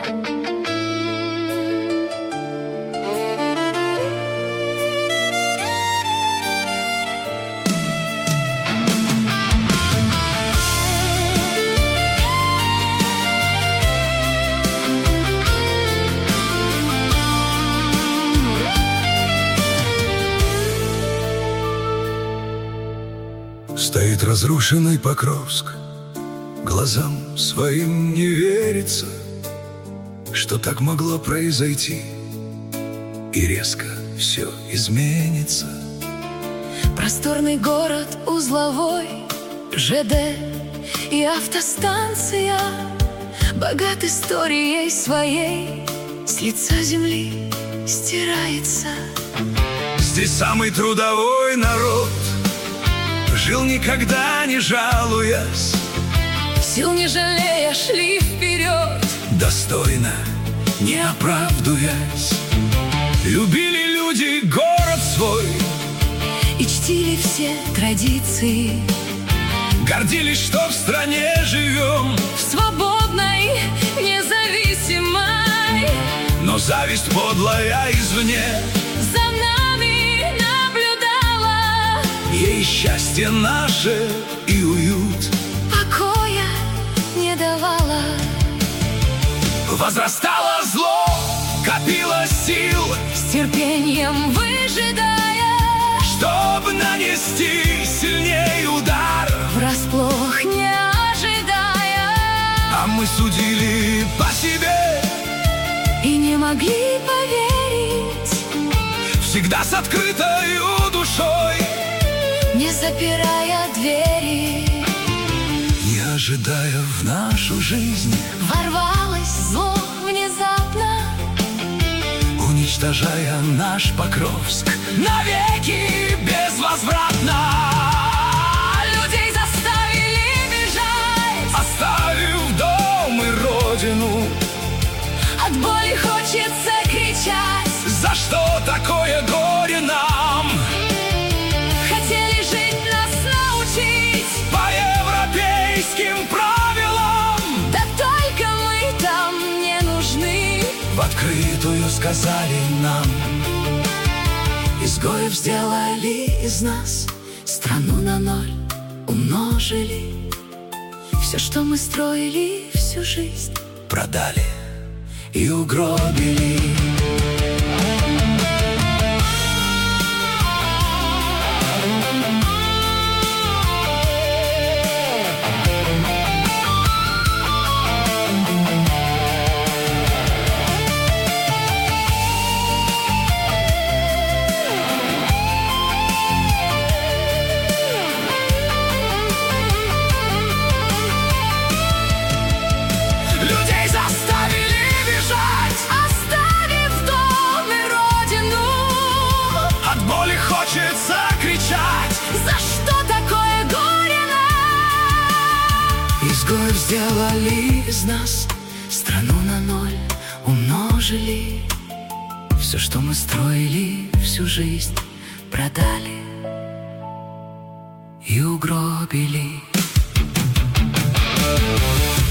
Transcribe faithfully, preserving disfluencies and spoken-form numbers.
Стоит разрушенный Покровск, глазам своим не верится, что так могло произойти, и резко все изменится. Просторный город узловой, ЖД и автостанция, богат историей своей, с лица земли стирается. Здесь самый трудовой народ жил, никогда не жалуясь, сил не жалея шли вперед, достойно не оправдываясь. Любили люди город свой и чтили все традиции, гордились, что в стране живем, в свободной, независимой. Но зависть подлая извне за нами наблюдала, ей счастье наше и уют покоя не давала. Возрастало зло, копило сил, с терпением выжидая, чтоб нанести сильней удар, врасплох не ожидая. А мы судили по себе и не могли поверить, всегда с открытою душой, не запирая двери. Не ожидая в нашу жизнь, ворвалось зло внезапно, уничтожая наш Покровск навеки безвозвратно. Людей заставили бежать, оставив дом и родину. от боли хочется кричать. За что такое горе нам? Хотели жить, нас научить по европейским правилам, да только мы там не нужны. в открытую сказали нам. Изгоев сделали из нас, страну на ноль умножили. Все, что мы строили всю жизнь, Продали и угробили. Людей заставили бежать, оставив дом и родину. от боли хочется кричать. За что такое горе нам? Изгоев сделали Из нас страну на ноль умножили. Все, что мы строили всю жизнь, продали и угробили.